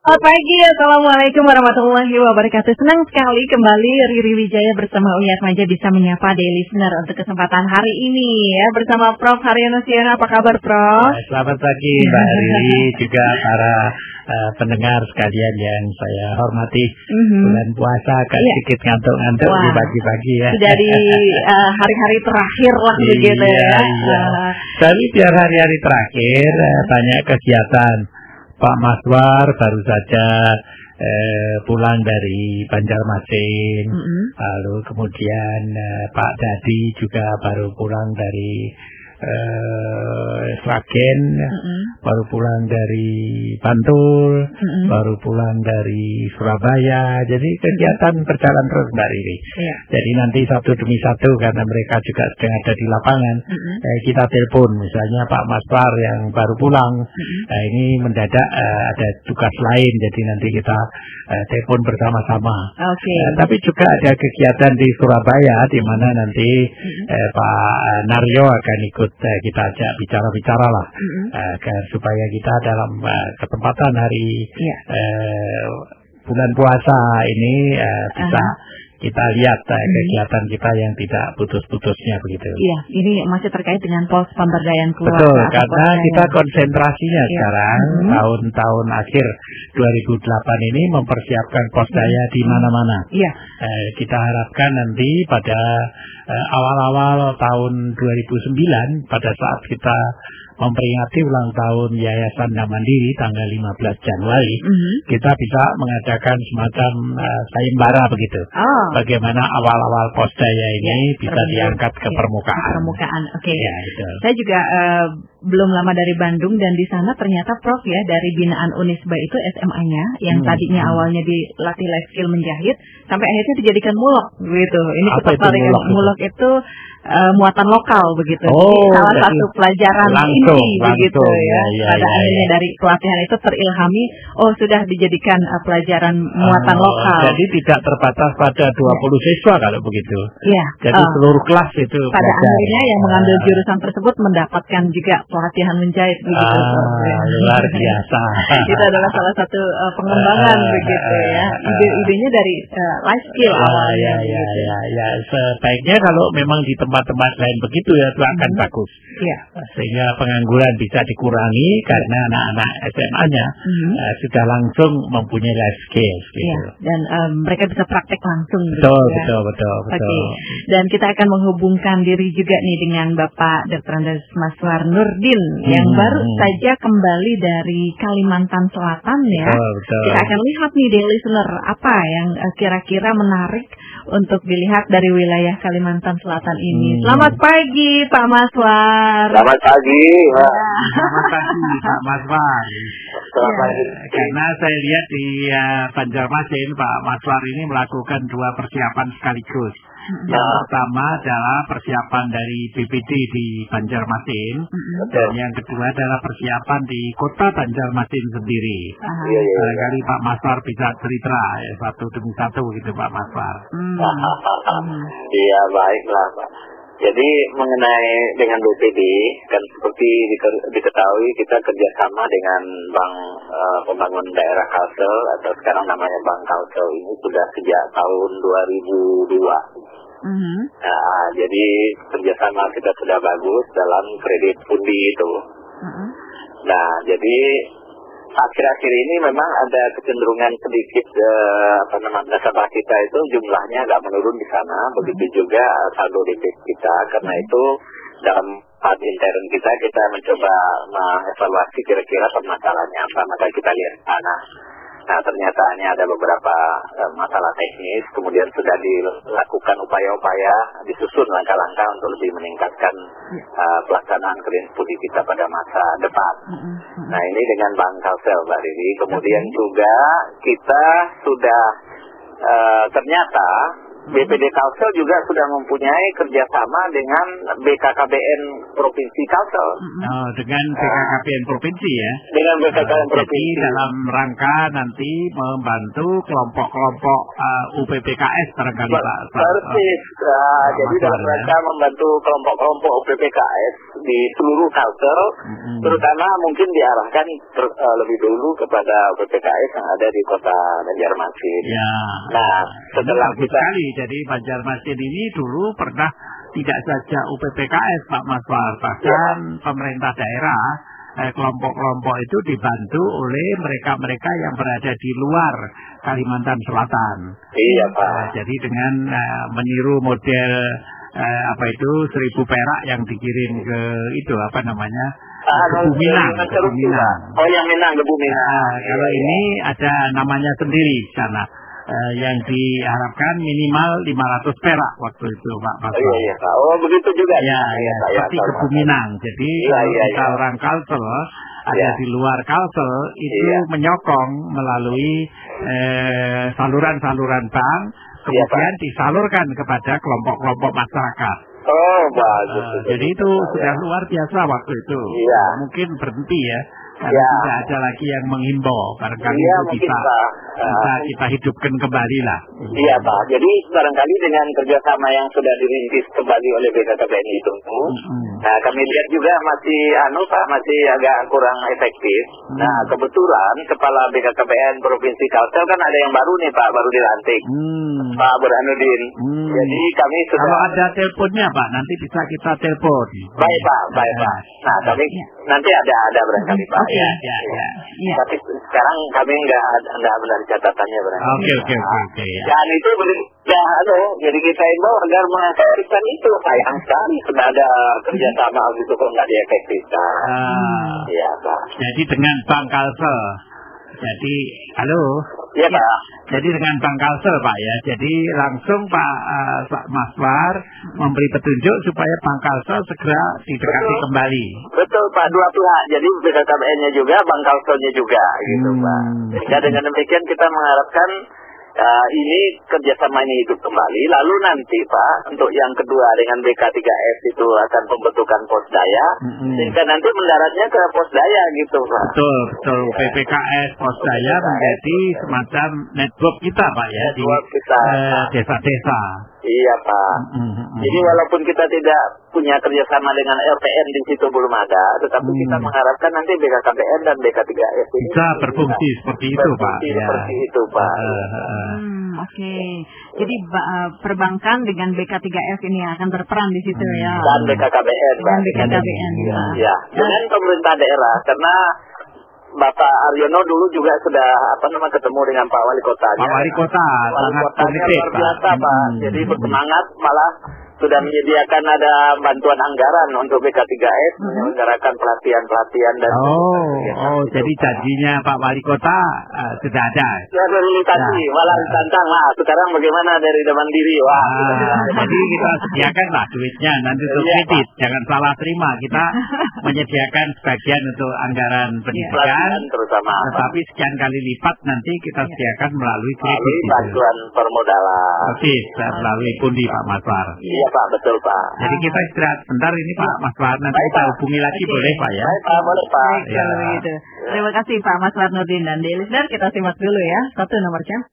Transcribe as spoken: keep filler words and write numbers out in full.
Selamat pagi, Assalamualaikum warahmatullahi wabarakatuh. Senang sekali kembali Riri Wijaya bersama Uya Atmaja bisa menyapa daily listener untuk kesempatan hari ini ya bersama Prof Haryono Siono. Apa kabar, Prof? Ya, selamat pagi Mbak Riri, juga para uh, pendengar sekalian yang saya hormati. Mm-hmm. Bulan puasa agak yeah. sedikit ngantuk-ngantuk di pagi-pagi ya. Sudah di uh, hari-hari terakhir lah begitu iya, ya. Iya. Uh, Tapi biar hari-hari terakhir uh, banyak kegiatan. Pak Maswar baru saja eh, pulang dari Banjarmasin, mm-hmm. lalu kemudian eh, Pak Dadi juga baru pulang dari eh, Sragen, mm-hmm. baru pulang dari Bantul, mm-hmm. baru pulang dari Surabaya. Jadi kegiatan mm-hmm. berjalan terus Mbak Riri. Yeah. Jadi nanti satu demi satu karena mereka juga sedang ada di lapangan, mm-hmm. eh, kita telepon misalnya Pak Maswar yang baru pulang, mm-hmm. nah, ini mendadak eh, ada tugas lain, jadi nanti kita eh, telepon bersama-sama. Okay. Eh, tapi juga ada kegiatan di Surabaya di mana nanti mm-hmm. eh, Pak Naryo akan ikut eh, kita ajak bicara-bicara lah, mm-hmm. eh, ke, supaya kita dalam eh, kesempatan hari yeah. eh, bulan puasa ini eh, bisa uh-huh. kita lihat uh, hmm. kegiatan kita yang tidak putus-putusnya begitu. Iya, ini masih terkait dengan pos pemberdayaan keluarga. Betul, karena kita konsentrasinya iya. sekarang hmm. tahun-tahun akhir dua ribu delapan ini mempersiapkan pos daya hmm. di mana-mana. Iya. Eh, kita harapkan nanti pada eh, awal-awal tahun dua ribu sembilan pada saat kita memperingati ulang tahun Yayasan Mandiri tanggal lima belas Januari, mm-hmm. kita bisa mengadakan semacam uh, sayembara begitu. Oh. Bagaimana awal-awal pos daya ini ya, bisa terbentuk, diangkat ke ya, permukaan. Permukaan, oke. Okay. Ya, saya juga uh, belum lama dari Bandung dan di sana ternyata Prof ya dari binaan Unisba itu S M A-nya yang hmm. tadinya hmm. awalnya dilatih life skill menjahit sampai akhirnya dijadikan mulok gitu. Ini ketertarikan mulok, mulok itu uh, muatan lokal begitu. Oh, salah satu pelajaran langsung, inti langsung, begitu ya. ya, ya Pada ya, akhirnya ya. dari pelatihan itu terilhami oh sudah dijadikan uh, pelajaran muatan oh, lokal. Jadi tidak terbatas pada dua puluh ya. Siswa kalau begitu. Iya. Jadi uh, seluruh kelas itu pada belajar. Akhirnya yang mengambil jurusan tersebut mendapatkan juga pelatihan menjahit begitu. Ah, luar biasa. Itu adalah salah satu uh, pengembangan uh, begitu ya. Ide-idenya dari uh, life skill uh, awalnya. Ya, ya, gitu. ya, ya. Sebaiknya kalau memang di tempat-tempat lain begitu ya itu akan hmm. bagus. Ya. Sehingga pengangguran bisa dikurangi karena anak-anak S M A-nya hmm. uh, sudah langsung mempunyai life skills. Gitu. Ya. Dan um, mereka bisa praktek langsung. Betul, gitu, betul, ya. betul, betul. Okay. Dan kita akan menghubungkan diri juga nih dengan Bapak Doktor Andes Maswar Nurdin hmm. yang baru saja kembali dari Kalimantan Selatan ya. Betul, betul. Kita akan lihat nih daily listener apa yang uh, kira-kira menarik untuk dilihat dari wilayah Kalimantan Selatan ini. Hmm. Selamat pagi Pak Maswar. Selamat pagi. Ya. Selamat pagi Pak Maswar. Selamat pagi. Ya, karena saya lihat di uh, Banjarmasin Pak Maswar ini melakukan dua persiapan sekaligus. Yang nah. pertama adalah persiapan dari B P D di Banjarmasin, mm-hmm. dan yang kedua adalah persiapan di kota Banjarmasin sendiri. Uh-huh. Iya, iya, Barangkali Pak Maswar bisa cerita ya, satu demi satu gitu Pak Maswar. Mm-hmm. Iya baiklah Pak. Jadi mengenai dengan B P D kan seperti diketahui kita kerjasama dengan Bank uh, Pembangunan Daerah Kalsel atau sekarang namanya Bank Kalsel ini sudah sejak tahun dua ribu dua. Mm-hmm. Nah, jadi kerjasama kita sudah bagus dalam kredit pundi itu. Mm-hmm. Nah, jadi akhir-akhir ini memang ada kecenderungan sedikit eh, apa namanya nasabah kita itu jumlahnya agak menurun di sana, mm-hmm. begitu juga saldo defisit kita. Karena itu dalam part intern kita kita mencoba mengevaluasi kira-kira permasalahannya apa, maka kita lihat sana. Nah ternyata ini ada beberapa uh, masalah teknis, kemudian sudah dilakukan upaya-upaya, disusun langkah-langkah untuk lebih meningkatkan uh, pelaksanaan kredit studi kita pada masa depan. Nah ini dengan Bank Kalsel Mbak Riri, kemudian juga kita sudah uh, ternyata B P D Kalsel juga sudah mempunyai kerjasama dengan B K K B N Provinsi Kalsel. Oh, dengan B K K B N Provinsi ya? Dengan B K K B N uh, Provinsi. Jadi dalam rangka nanti membantu kelompok-kelompok uh, U P P K S barangkali Pak. Persis. Uh, uh, jadi dalam rangka ya? membantu kelompok-kelompok U P P K S di seluruh Kalsel, mm-hmm. terutama mungkin diarahkan ter, uh, lebih dulu kepada U P P K S yang ada di kota Banjarmasin. Ya. Nah, setelah kita sekali. Jadi Banjarmasin ini dulu pernah tidak saja U P P K S Pak Maswar, bahkan ya. pemerintah daerah eh, kelompok-kelompok itu dibantu oleh mereka-mereka yang berada di luar Kalimantan Selatan. Iya Pak. Eh, jadi dengan eh, meniru model eh, apa itu seribu perak yang dikirim ke itu apa namanya ah, Gebu Minang, Gebu Minang. Oh yang Minang, Gebu Minang. Nah, kalau iya, ini ada namanya sendiri sana. Uh, yang diharapkan minimal lima ratus perak waktu itu Pak Mas. Oh iya, iya. Oh begitu juga. Ya, ya, seperti Gebu Minang. Jadi iya, kalau iya, kita iya. orang Kalsel ada iya. di luar Kalsel itu iya. menyokong melalui eh, saluran-saluran bank, kemudian iya, disalurkan kepada kelompok-kelompok masyarakat. Oh bagus. Uh, jadi itu ya. sudah luar biasa waktu itu. Iya. Mungkin berhenti ya. Karena ya. tidak ada lagi yang menghimbau, barangkali ya, itu bisa, Pak. bisa kita hidupkan kembali lah. Iya Pak, jadi barangkali dengan kerjasama yang sudah dirintis kembali oleh B K K B N itu, mm-hmm. nah kami lihat juga masih anu Pak, masih agak kurang efektif. Mm. Nah kebetulan Kepala B K K B N Provinsi Kalsel kan ada yang baru nih Pak, baru dilantik, mm. Pak Burhanuddin. Mm. Jadi kami sudah. Kalau ada teleponnya Pak, nanti bisa kita telepon. Baik Pak, baik Pak. Nah kami ya. nanti ada ada barangkali Pak. Ya, ya, ya, ya. Tapi sekarang kami nggak nggak benar catatannya berarti. Oke oke oke oke. Dan itu ya, aduh, jadi kita imbau agar mengefektifkan itu. Sayang sekali sudah ada kerjasama gitu kok nggak diefektifkan. Ah, iya Pak. Jadi dengan Bank Kalsel. Jadi, halo. Iya Pak. Jadi dengan Bank Kalsel Pak ya. Jadi langsung Pak uh, Maswar memberi petunjuk supaya Bank Kalsel segera didekati Betul. kembali. Betul Pak, dua pihak. Jadi B K K B N-nya juga, Bank Kalselnya juga, gitu hmm. Pak. Sehingga dengan demikian kita mengharapkan uh, ini kerjasama ini hidup kembali. Lalu nanti Pak, untuk yang kedua dengan B K tiga S itu akan pembentukan pos daya, hmm. sehingga nanti mendaratnya ke pos daya gitu Pak. Betul, betul. Ya. P P K S pos daya menjadi semacam network kita Pak ya network di kita, eh, desa-desa. Iya Pak. Mm-hmm. Jadi walaupun kita tidak punya kerjasama dengan R T N di situ belum ada, tetapi mm. kita mengharapkan nanti B K K B N dan B K tiga S ini bisa berfungsi bisa seperti itu Pak. Seperti ya. itu Pak. Uh, uh, uh. Hmm, Oke. Okay. Jadi uh, perbankan dengan B K tiga S ini akan berperan di situ hmm. ya. Dan B K K B N. Dan B K K B N. Ya. ya. Dengan pemerintah daerah karena Bapak Aryono dulu juga sudah apa namanya ketemu dengan Pak Wali Kotanya. Pak Wali Kota, Wali Kotanya luar biasa Pak. Pak. Hmm. Jadi bersemangat malah sudah menyediakan ada bantuan anggaran untuk B K tiga S hmm. menyelenggarakan pelatihan-pelatihan dan oh oh itu, jadi janjinya Pak Wali Kota uh, sudah ada. Ya realisasi nah, malah ditantang lah. Sekarang bagaimana dari depan diri wah. Ah, jadi kita sediakan lah duitnya nanti untuk iya, kredit. Pak. Jangan salah terima. Kita menyediakan sebagian untuk anggaran pendidikan, terutama. Tetapi sekian kali lipat nanti kita sediakan melalui kredit. Melalui bantuan gitu. permodalan. Oke, melalui pundi Pak Maswar. Iya Pak, betul Pak. Jadi kita istirahat sebentar ini Pak Maswar, nanti Baik, kita hubungi lagi Oke. boleh Pak ya? Baik Pak, boleh Pak. Baik, ya. Gitu. Terima kasih Pak Maswar Nurdin dan di listener kita simak dulu ya, satu nomor jam.